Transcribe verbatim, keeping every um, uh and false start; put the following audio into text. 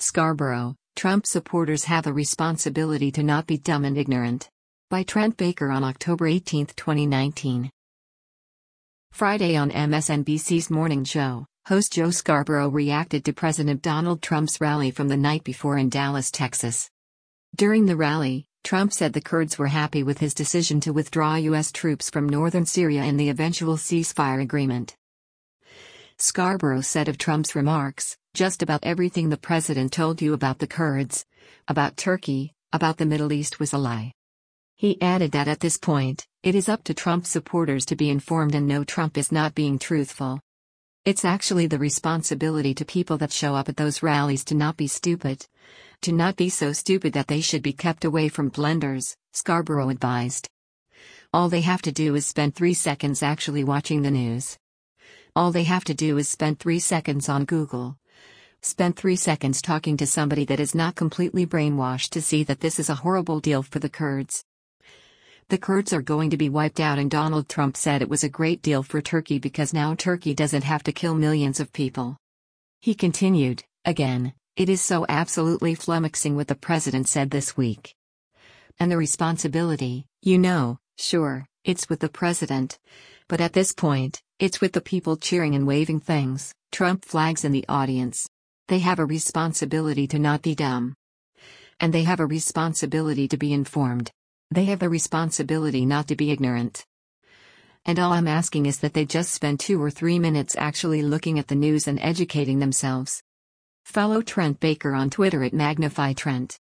Scarborough, Trump supporters have a responsibility to not be dumb and ignorant. By Trent Baker on October eighteenth, twenty nineteen. Friday on M S N B C's Morning Joe, host Joe Scarborough reacted to President Donald Trump's rally from the night before in Dallas, Texas. During the rally, Trump said the Kurds were happy with his decision to withdraw U S troops from northern Syria and the eventual ceasefire agreement. Scarborough said of Trump's remarks, "Just about everything the president told you about the Kurds, about Turkey, about the Middle East was a lie." He added that at this point, it is up to Trump supporters to be informed and know Trump is not being truthful. It's actually the responsibility to people that show up at those rallies to not be stupid. To not be so stupid that they should be kept away from blenders, Scarborough advised. All they have to do is spend three seconds actually watching the news. All they have to do is spend three seconds on Google. Spend three seconds talking to somebody that is not completely brainwashed to see that this is a horrible deal for the Kurds. The Kurds are going to be wiped out, and Donald Trump said it was a great deal for Turkey because now Turkey doesn't have to kill millions of people. He continued, "Again, it is so absolutely flummoxing what the president said this week. And the responsibility, you know, sure, it's with the president. But at this point, it's with the people cheering and waving things, Trump flags in the audience. They have a responsibility to not be dumb. And they have a responsibility to be informed. They have a responsibility not to be ignorant. And all I'm asking is that they just spend two or three minutes actually looking at the news and educating themselves." Follow Trent Baker on Twitter at Magnify Trent.